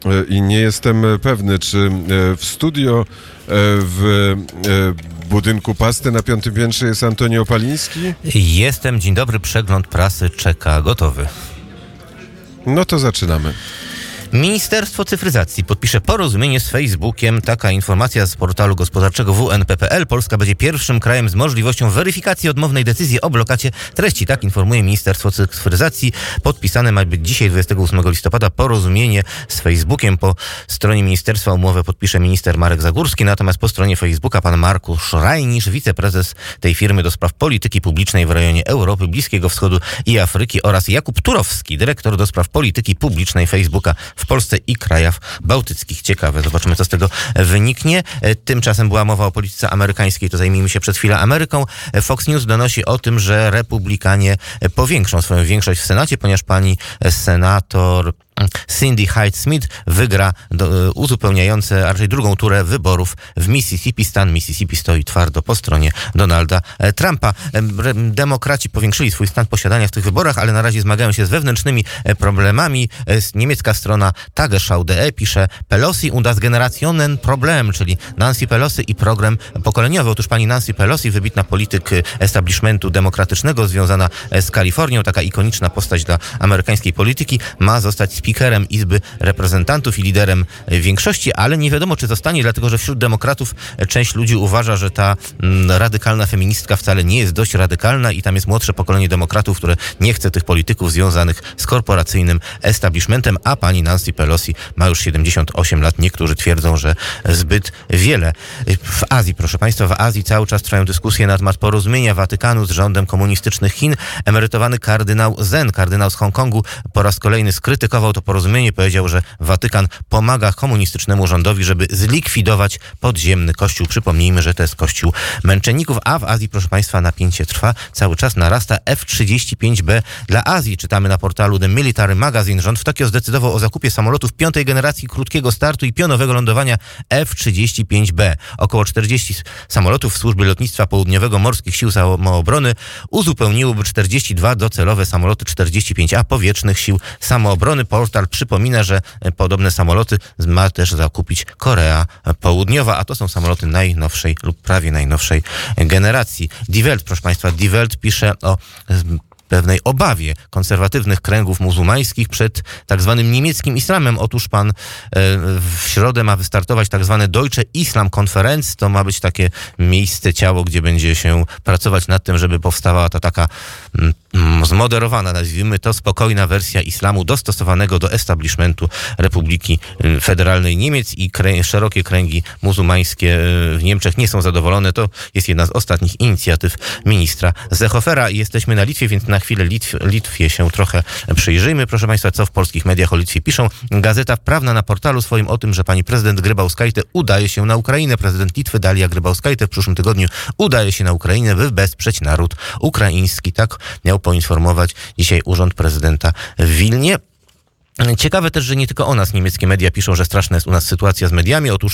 I nie jestem pewny, czy w studio w budynku Pasty na 5. piętrze jest Antoni Opaliński? Jestem. Dzień dobry. Przegląd prasy czeka. Gotowy. No to zaczynamy. Ministerstwo Cyfryzacji podpisze porozumienie z Facebookiem. Taka informacja z portalu gospodarczego WNP.pl. Polska będzie pierwszym krajem z możliwością weryfikacji odmownej decyzji o blokacie treści. Tak informuje Ministerstwo Cyfryzacji. Podpisane ma być dzisiaj, 28 listopada, porozumienie z Facebookiem. Po stronie ministerstwa umowę podpisze minister Marek Zagórski, natomiast po stronie Facebooka pan Markusz Rajnisz, wiceprezes tej firmy do spraw polityki publicznej w rejonie Europy, Bliskiego Wschodu i Afryki, oraz Jakub Turowski, dyrektor do spraw polityki publicznej Facebooka w Polsce i krajach bałtyckich. Ciekawe, zobaczymy, co z tego wyniknie. Tymczasem była mowa o polityce amerykańskiej, to zajmijmy się przez chwilę Ameryką. Fox News donosi o tym, że republikanie powiększą swoją większość w Senacie, ponieważ pani senator Cindy Hyde-Smith wygra uzupełniające, a raczej drugą turę wyborów w Mississippi. Stan Mississippi stoi twardo po stronie Donalda Trumpa. Demokraci powiększyli swój stan posiadania w tych wyborach, ale na razie zmagają się z wewnętrznymi problemami. Niemiecka strona Tagesschau.de pisze: Pelosi und das Generationen-Problem, czyli Nancy Pelosi i program pokoleniowy. Otóż pani Nancy Pelosi, wybitna polityk establishmentu demokratycznego związana z Kalifornią, taka ikoniczna postać dla amerykańskiej polityki, ma zostać speakerem Izby Reprezentantów i liderem większości, ale nie wiadomo, czy zostanie, dlatego że wśród demokratów część ludzi uważa, że ta radykalna feministka wcale nie jest dość radykalna i tam jest młodsze pokolenie demokratów, które nie chce tych polityków związanych z korporacyjnym establishmentem, a pani Nancy Pelosi ma już 78 lat. Niektórzy twierdzą, że zbyt wiele. W Azji, proszę państwa, w Azji cały czas trwają dyskusje na temat porozumienia Watykanu z rządem komunistycznych Chin. Emerytowany kardynał Zen, kardynał z Hongkongu, po raz kolejny skrytykował to porozumienie. Powiedział, że Watykan pomaga komunistycznemu rządowi, żeby zlikwidować podziemny kościół. Przypomnijmy, że to jest kościół męczenników, a w Azji, proszę państwa, napięcie trwa. Cały czas narasta F-35B dla Azji. Czytamy na portalu The Military Magazine. Rząd w Tokio zdecydował o zakupie samolotów 5. generacji krótkiego startu i pionowego lądowania F-35B. Około 40 samolotów w służbie lotnictwa południowego Morskich Sił Samoobrony uzupełniłyby 42 docelowe samoloty 45A powietrznych sił samoobrony. Portal przypomina, że podobne samoloty ma też zakupić Korea Południowa, a to są samoloty najnowszej lub prawie najnowszej generacji. Die Welt, proszę państwa, Die Welt pisze o pewnej obawie konserwatywnych kręgów muzułmańskich przed tak zwanym niemieckim islamem. Otóż pan w środę ma wystartować tak zwane Deutsche Islam Konferenz. To ma być takie miejsce, ciało, gdzie będzie się pracować nad tym, żeby powstawała ta taka zmoderowana, nazwijmy to, spokojna wersja islamu dostosowanego do establishmentu Republiki Federalnej Niemiec, i szerokie kręgi muzułmańskie w Niemczech nie są zadowolone. To jest jedna z ostatnich inicjatyw ministra Seehofera. Jesteśmy na Litwie, więc na chwilę Litwie się trochę przyjrzyjmy. Proszę państwa, co w polskich mediach o Litwie piszą. Gazeta Wprawna na portalu swoim o tym, że pani prezydent Grybauskaite udaje się na Ukrainę. Prezydent Litwy Dalia Grybauskaite w przyszłym tygodniu udaje się na Ukrainę, by wesprzeć naród ukraiński. Tak miał poinformować dzisiaj urząd prezydenta w Wilnie. Ciekawe też, że nie tylko o nas niemieckie media piszą, że straszna jest u nas sytuacja z mediami. Otóż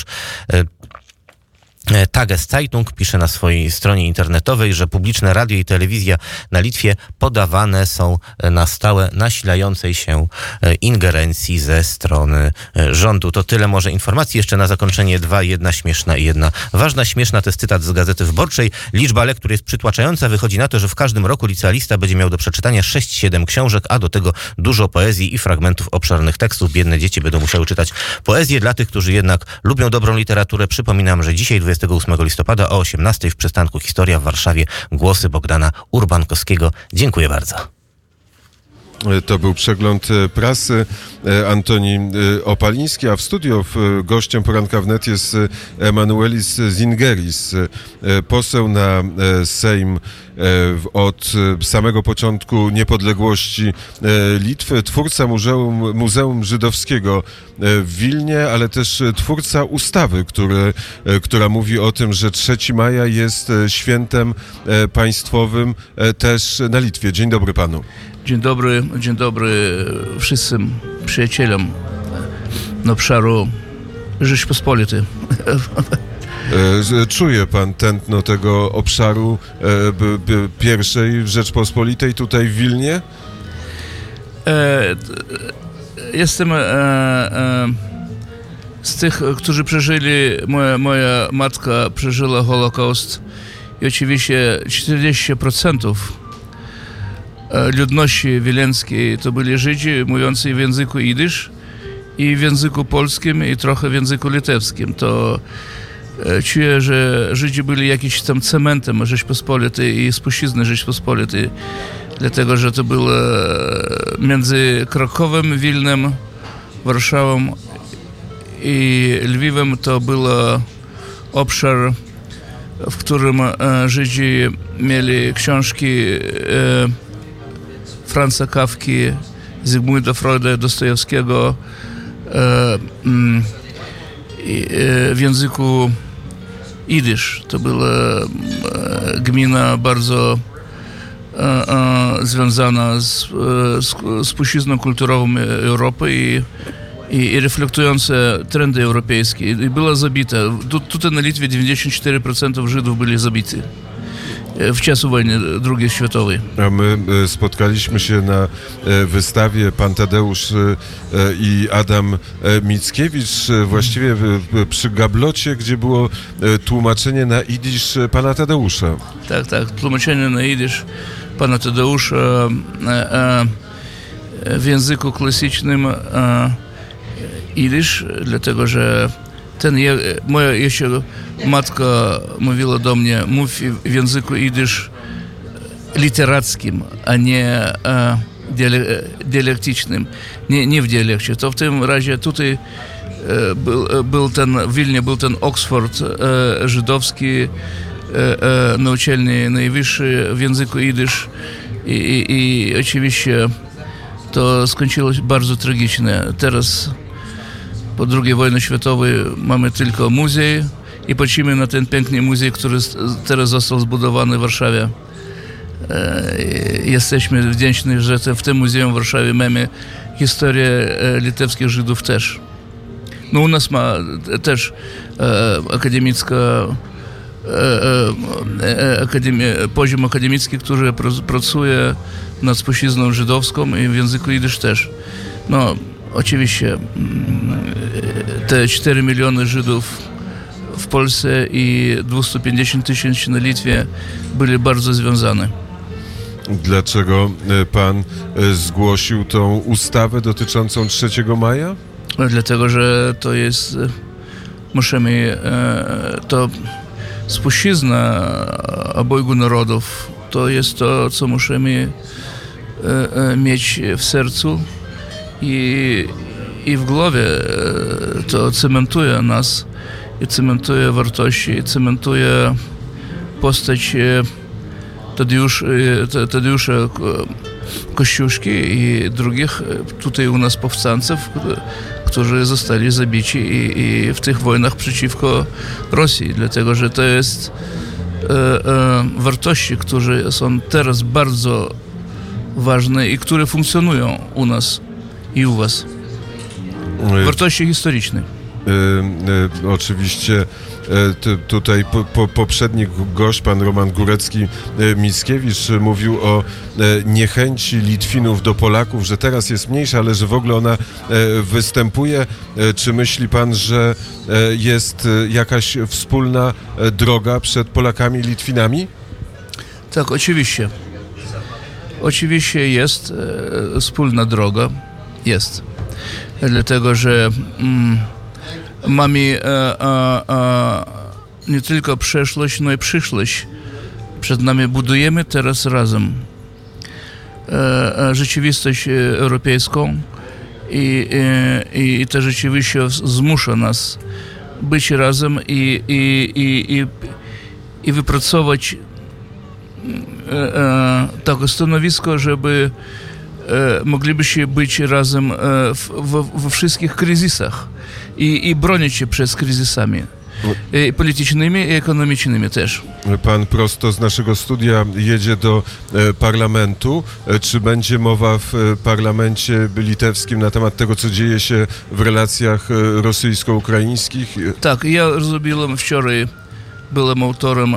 Tageszeitung pisze na swojej stronie internetowej, że publiczne radio i telewizja na Litwie podawane są na stałe nasilającej się ingerencji ze strony rządu. To tyle może informacji. Jeszcze na zakończenie jedna śmieszna i jedna ważna. Śmieszna to jest cytat z Gazety Wyborczej. Liczba lektur jest przytłaczająca. Wychodzi na to, że w każdym roku licealista będzie miał do przeczytania 6-7 książek, a do tego dużo poezji i fragmentów obszernych tekstów. Biedne dzieci będą musiały czytać poezję. Dla tych, którzy jednak lubią dobrą literaturę, przypominam, że dzisiaj 28 listopada o 18 w przystanku Historia w Warszawie głosy Bogdana Urbankowskiego. Dziękuję bardzo. To był przegląd prasy. Antoni Opaliński, a w studio gościem poranka wnet jest Emanuelis Zingeris, poseł na Sejm od samego początku niepodległości Litwy, twórca Muzeum Żydowskiego w Wilnie, ale też twórca ustawy, która mówi o tym, że 3 maja jest świętem państwowym też na Litwie. Dzień dobry panu. Dzień dobry wszystkim przyjacielom na obszaru Rzeczypospolitej. Czuje pan tętno tego obszaru pierwszej Rzeczpospolitej tutaj w Wilnie? Jestem z tych, którzy przeżyli, moja matka przeżyła Holokaust i oczywiście 40% ludności wileńskiej to byli Żydzi mówiący w języku jidysz i w języku polskim i trochę w języku litewskim. To czuję, że Żydzi byli jakimś tam cementem Rzeczpospolitej i spuścizny Rzeczpospolitej, dlatego że to było między Krakowem, Wilnem, Warszawą i Lwowem to był obszar, w którym Żydzi mieli książki Franza Kafki, Zygmunta Freuda, Dostojewskiego w języku jidysz. To była gmina bardzo związana z spuścizną kulturową Europy i reflektująca trendy europejskie. I była zabita. Tutaj na Litwie 94% Żydów byli zabici w czasie wojny II światowej. A my spotkaliśmy się na wystawie pan Tadeusz i Adam Mickiewicz właściwie przy gablocie, gdzie było tłumaczenie na jidysz pana Tadeusza. Tak, tłumaczenie na jidysz pana Tadeusza w języku klasycznym jidysz, dlatego że moja jeszcze matka mówiła do mnie, mów w języku jidysz literackim, a nie dialektycznym, nie w dialekcie. To w tym razie tutaj w Wilnie był ten Oxford żydowski, nauczelny najwyższy w języku jidysz i oczywiście to skończyło się bardzo tragicznie. Teraz po II wojnie światowej mamy tylko muzej i patrzymy na ten piękny muzej, który teraz został zbudowany w Warszawie. Jesteśmy wdzięczni, że w tym muzeum w Warszawie mamy historię litewskich Żydów też. No u nas ma też poziom akademicki, który pracuje nad spuścizną żydowską i w języku jidysz też. No, oczywiście te 4 miliony Żydów w Polsce i 250 000 na Litwie byli bardzo związane. Dlaczego pan zgłosił tą ustawę dotyczącą 3 maja? Dlatego, że to jest, to spuścizna obojgu narodów, to jest to, co musimy mieć w sercu i w głowie. To cementuje nas i cementuje wartości, i cementuje postać Tadeusza Kościuszki i drugich tutaj u nas powstańców, którzy zostali zabici i w tych wojnach przeciwko Rosji, dlatego że to jest wartości, które są teraz bardzo ważne i które funkcjonują u nas i u was. Wartości historyczne. Oczywiście tutaj poprzedni gość, pan Roman Górecki-Mickiewicz, mówił o niechęci Litwinów do Polaków, że teraz jest mniejsza, ale że w ogóle ona występuje. Czy myśli pan, że jest jakaś wspólna droga przed Polakami i Litwinami? Tak, oczywiście. Oczywiście jest wspólna droga. Jest. Dlatego, że mamy nie tylko przeszłość, no i przyszłość. Przed nami budujemy teraz razem rzeczywistość europejską i ta rzeczywistość zmusza nas być razem i wypracować takie stanowisko, żeby moglibyśmy być razem we wszystkich kryzysach i bronić się przed kryzysami politycznymi i ekonomicznymi też. Pan prosto z naszego studia jedzie do parlamentu. Czy będzie mowa w parlamencie litewskim na temat tego, co dzieje się w relacjach rosyjsko-ukraińskich? Tak, ja zrobiłem wczoraj, byłem autorem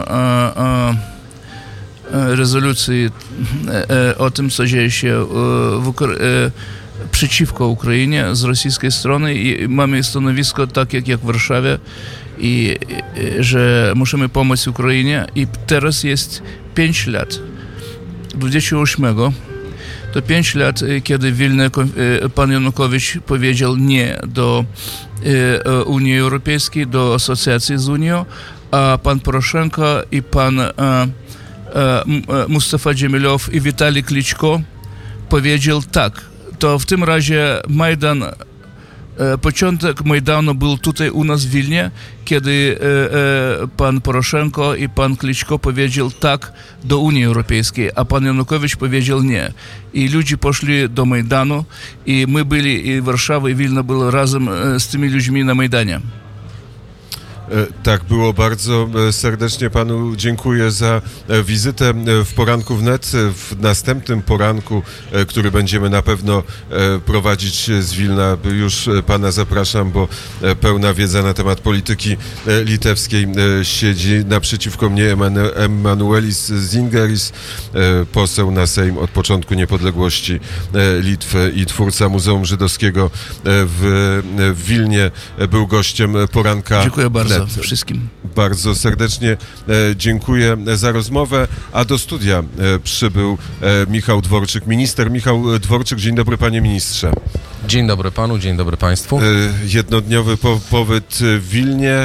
rezolucji o tym, co dzieje się przeciwko Ukrainie z rosyjskiej strony i mamy stanowisko takie jak w Warszawie i że musimy pomóc Ukrainie i teraz jest 5 lat. 28 to 5 lat, kiedy w Wilnie pan Janukowicz powiedział nie do Unii Europejskiej, do asocjacji z Unią, a pan Poroszenko i pan Mustafa Dżemilow i Witali Kliczko powiedział tak. To w tym razie Majdan, początek Majdanu był tutaj u nas w Wilnie, kiedy pan Poroszenko i pan Kliczko powiedział tak do Unii Europejskiej, a pan Janukowicz powiedział nie. I ludzie poszli do Majdanu i my byli, i Warszawa i Wilno było razem z tymi ludźmi na Majdanie. Tak było. Bardzo serdecznie panu dziękuję za wizytę w Poranku Wnet. W następnym poranku, który będziemy na pewno prowadzić z Wilna, już pana zapraszam, bo pełna wiedza na temat polityki litewskiej siedzi naprzeciwko mnie Emanuelis Zingeris, poseł na Sejm od początku niepodległości Litwy i twórca Muzeum Żydowskiego w Wilnie, był gościem Poranka. Dziękuję bardzo wszystkim. Bardzo serdecznie dziękuję za rozmowę, a do studia przybył Michał Dworczyk, minister Michał Dworczyk. Dzień dobry, panie ministrze. Dzień dobry panu, dzień dobry państwu. Jednodniowy pobyt w Wilnie.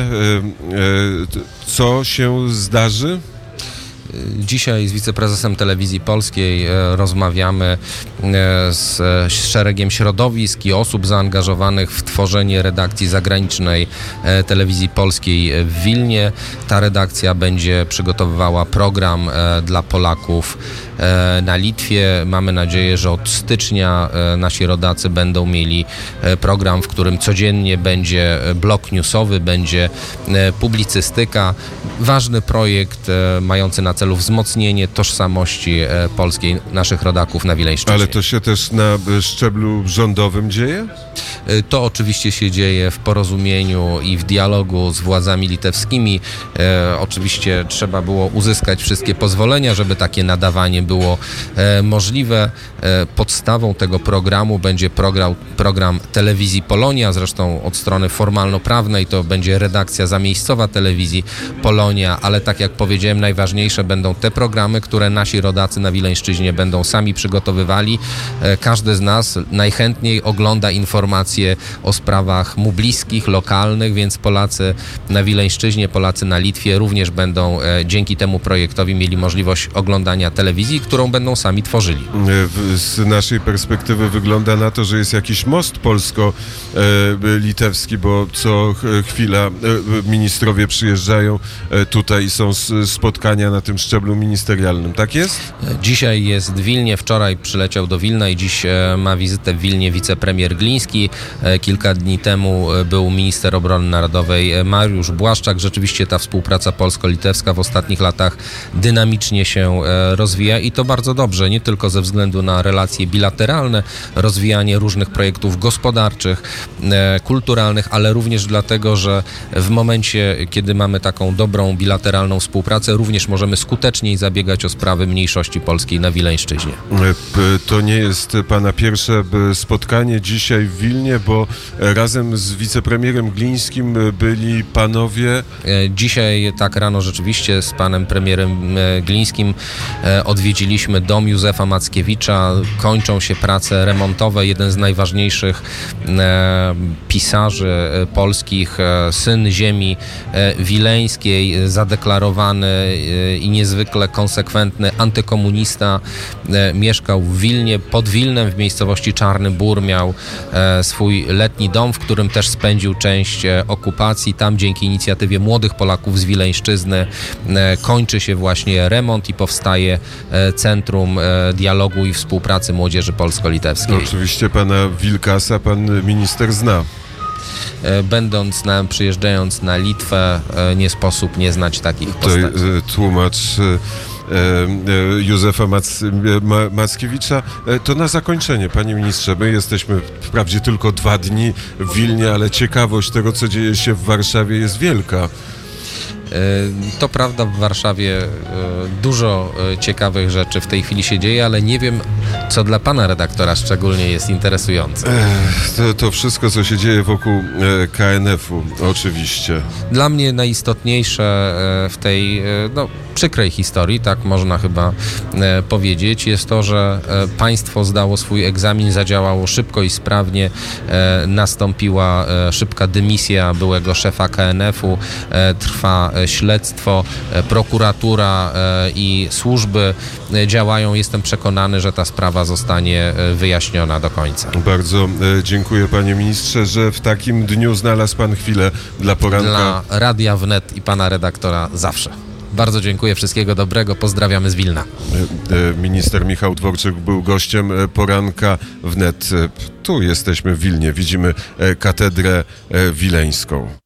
Co się zdarzy? Dzisiaj z wiceprezesem Telewizji Polskiej rozmawiamy z szeregiem środowisk i osób zaangażowanych w tworzenie redakcji zagranicznej Telewizji Polskiej w Wilnie. Ta redakcja będzie przygotowywała program dla Polaków na Litwie. Mamy nadzieję, że od stycznia nasi rodacy będą mieli program, w którym codziennie będzie blok newsowy, będzie publicystyka. Ważny projekt mający na celu wzmocnienie tożsamości polskiej naszych rodaków na Wileńszczyźnie. Ale to się też na szczeblu rządowym dzieje? To oczywiście się dzieje w porozumieniu i w dialogu z władzami litewskimi. Oczywiście trzeba było uzyskać wszystkie pozwolenia, żeby takie nadawanie było możliwe. Podstawą tego programu będzie program Telewizji Polonia, zresztą od strony formalno-prawnej to będzie redakcja zamiejscowa Telewizji Polonia, ale tak jak powiedziałem, najważniejsze będą te programy, które nasi rodacy na Wileńszczyźnie będą sami przygotowywali. Każdy z nas najchętniej ogląda informacje o sprawach mu bliskich, lokalnych, więc Polacy na Wileńszczyźnie, Polacy na Litwie również będą dzięki temu projektowi mieli możliwość oglądania telewizji, którą będą sami tworzyli. Z naszej perspektywy wygląda na to, że jest jakiś most polsko-litewski, bo co chwila ministrowie przyjeżdżają tutaj i są spotkania na tym szczeblu ministerialnym. Tak jest? Dzisiaj jest w Wilnie, wczoraj przyleciał do Wilna i dziś ma wizytę w Wilnie wicepremier Gliński. Kilka dni temu był minister obrony narodowej Mariusz Błaszczak. Rzeczywiście ta współpraca polsko-litewska w ostatnich latach dynamicznie się rozwija i to bardzo dobrze, nie tylko ze względu na relacje bilateralne, rozwijanie różnych projektów gospodarczych, kulturalnych, ale również dlatego, że w momencie, kiedy mamy taką dobrą bilateralną współpracę, również możemy skuteczniej zabiegać o sprawy mniejszości polskiej na Wileńszczyźnie. To nie jest pana pierwsze spotkanie dzisiaj w Wilnie, bo razem z wicepremierem Glińskim byli panowie... Dzisiaj tak rano rzeczywiście z panem premierem Glińskim odwiedziliśmy dom Józefa Mackiewicza. Kończą się prace remontowe. Jeden z najważniejszych pisarzy polskich, syn ziemi wileńskiej, zadeklarowany i niezwykle konsekwentny antykomunista, mieszkał w Wilnie, pod Wilnem w miejscowości Czarny Bór, miał swój letni dom, w którym też spędził część okupacji. Tam dzięki inicjatywie młodych Polaków z Wileńszczyzny kończy się właśnie remont i powstaje Centrum Dialogu i Współpracy Młodzieży Polsko-Litewskiej. No, oczywiście pana Wilkasa pan minister zna. Przyjeżdżając na Litwę, nie sposób nie znać takich postaci. Tłumacz Józefa Mackiewicza. To na zakończenie, panie ministrze, my jesteśmy wprawdzie tylko 2 dni w Wilnie, ale ciekawość tego, co dzieje się w Warszawie, jest wielka. To prawda, w Warszawie dużo ciekawych rzeczy w tej chwili się dzieje, ale nie wiem, co dla pana redaktora szczególnie jest interesujące. To wszystko, co się dzieje wokół KNF-u, oczywiście. Dla mnie najistotniejsze w tej przykrej historii, tak można chyba powiedzieć, jest to, że państwo zdało swój egzamin, zadziałało szybko i sprawnie, nastąpiła szybka dymisja byłego szefa KNF-u, trwa śledztwo, prokuratura i służby działają. Jestem przekonany, że ta sprawa zostanie wyjaśniona do końca. Bardzo dziękuję, panie ministrze, że w takim dniu znalazł pan chwilę dla poranka. Dla Radia Wnet i pana redaktora zawsze. Bardzo dziękuję, wszystkiego dobrego, pozdrawiamy z Wilna. Minister Michał Dworczyk był gościem poranka wnet. Tu jesteśmy w Wilnie, widzimy katedrę wileńską.